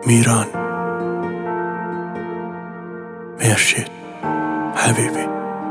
میران مرشید حبیبی.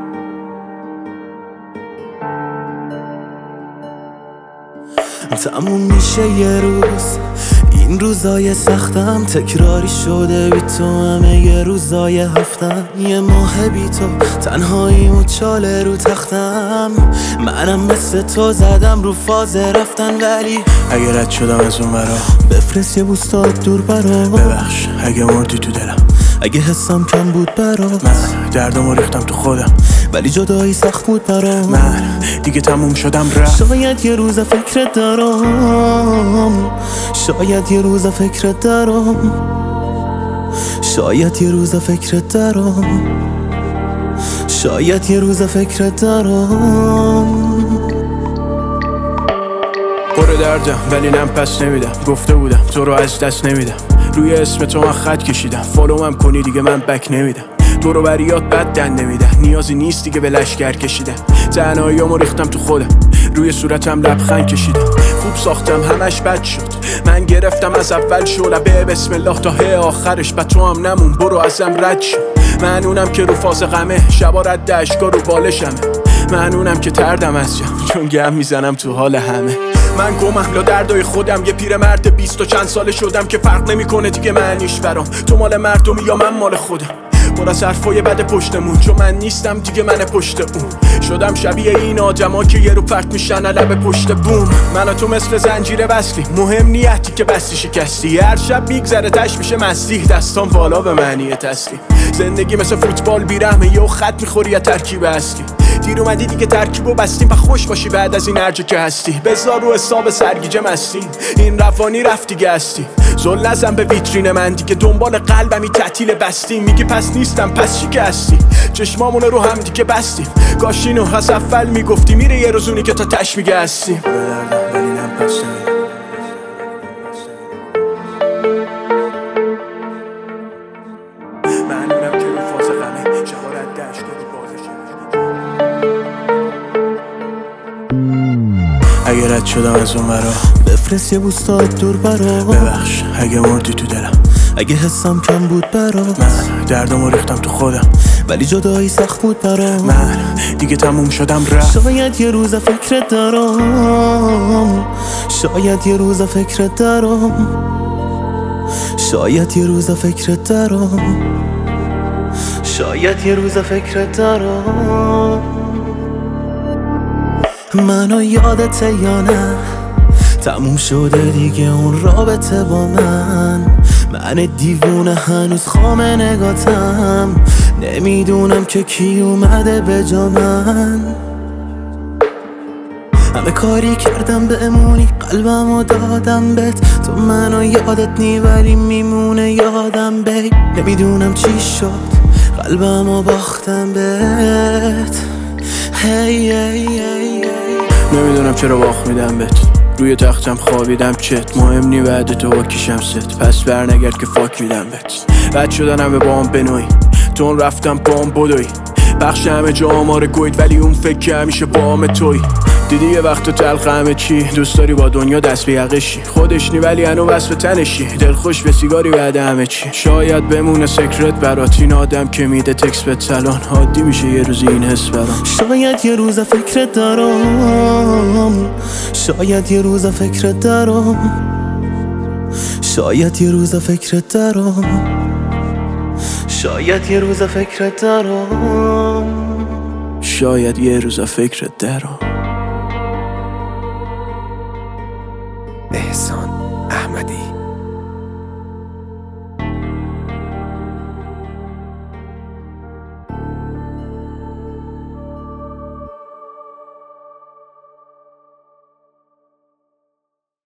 تموم میشه یه روز، این روزای سختم تکراری شده بی تو، همه یه روزای هفتم یه ماه بی تو، تنهایی و چاله رو تختم. منم مثل تو زدم رو فاز رفتن، ولی اگه رد شدم از اون برا بفرست یه بوستات دور برا. ببخش اگه مردی تو دلم، اگه حسم کم بود برات، من دردمو ریختم تو خودم، ولی جدایی سخت بود برام. من دیگه تموم شدم رفت. شاید یه روز فکرت دارم، شاید یه روز فکرت دارم، شاید یه روز فکرت دارم، شاید یه روز فکرت دارم. پر دردم ولی نم پس نمیدم، گفته بودم تو رو از دست نمیدم، روی اسم تو من خط کشیدم، فالوم کنی دیگه من بک نمیدم، تو رو بریات بد دن نمیدن، نیازی نیست دیگه به لشگر کشیدم، تنهاییامو ریختم تو خودم، روی صورتم لبخند کشیدم، خوب ساختم همش بد شد، من گرفتم از اول شعله بسم الله تا هی آخرش، بعد تو هم نمون برو ازم رد شو. من اونم که رو فاز غمه، شبا رد اشکا رو بالشمه، من اونم که تردم از جم چون گم میزنم تو حال همه. من گمم لا دردای خودم، یه پیرمرد 20 و چند ساله شدم که فرق نمیکنه دیگه معنیش برام، تو مال مردمی یا من مال خودم، پر از حرفای بد پشتمون، چون من نیستم دیگه من پشت اون، شدم شبیه این آدما که یه رو پرت میشن لب پشت بوم. من و تو مثل زنجیره بستی، مهم نیتی که بستی شکستی، هر شب میگذره تش میشه مستی، دستان بالا به معنی تسلیم. زندگی مثل فوتبال بیرحمه، یه خط میخوری یا ترکیب اصلی، دیر اومدی دیگه ترکیبو بستیم و خوش باشی بعد از این هرجا که هستی، بذار رو حساب سرگیجه مستی، این روانی رفت دیگه هستی، زل نزن به ویترین من دیگه، دنبال قلبمی تعطیل بستیم، میگی پس نیستم پس چی که هستی، چشمامون رو هم دیگه بستیم، کاش اینو از اول میگفتی، میره یه روزونی که تا تش میگه هستیم. ولی نم پس نمیدم، منونم که رو فاز غمه، شبا رد اشکا رو بالشم. اگه رد شدم از اون برا بفرست یه بوستات دور برا. ببخش اگه مردی تو دلم، اگه حسم کم بود برات، من دردمو ریختم تو خودم، ولی جدایی سخت بود برام. من دیگه تموم شدم رفت. شاید یه روز فکرت دارم، شاید یه روز فکرت دارم، شاید یه روز فکرت دارم، شاید یه روز فکرت دارم. منو یادته یا نه، تموم شده دیگه اون رابطه با من دیوونه هنوز خام نگاتم، نمیدونم که کی اومده به جا من، همه کاری کردم بمونی، قلبمو دادم بهت، تو منو یادت نی ولی میمونه یادم بی، نمیدونم چی شد قلبمو باختم بهت. هی هی هی نمیدونم چرا باخت میدم بهت، روی تختم خوابیدم چت، مهم نی بعد تو با کیشم ست، پس برنگرد که فاک میدم بهت، بد شدنم به بام بنوی، تون رفتم بام بدوی، بخش همه جا آمار گوید ولی اون فکر که همیشه بام توی، دیدی یه وقت تلخ همه چی، دوست داری با دنیا دست به یقشی، خودش نی ولی هنو وصف تنشی، دل خوش به سیگاری بعد همه چی، شاید بمونه سکرت برات، این آدم که میده تکس به سلام، عادی میشه یه روزی این حس برام. شاید یه روز فکرت دارم، شاید یه روز فکرت دارم، شاید یه روز فکرت دارم، شاید یه روز فکرت دارم، شاید یه روز فکرت درام.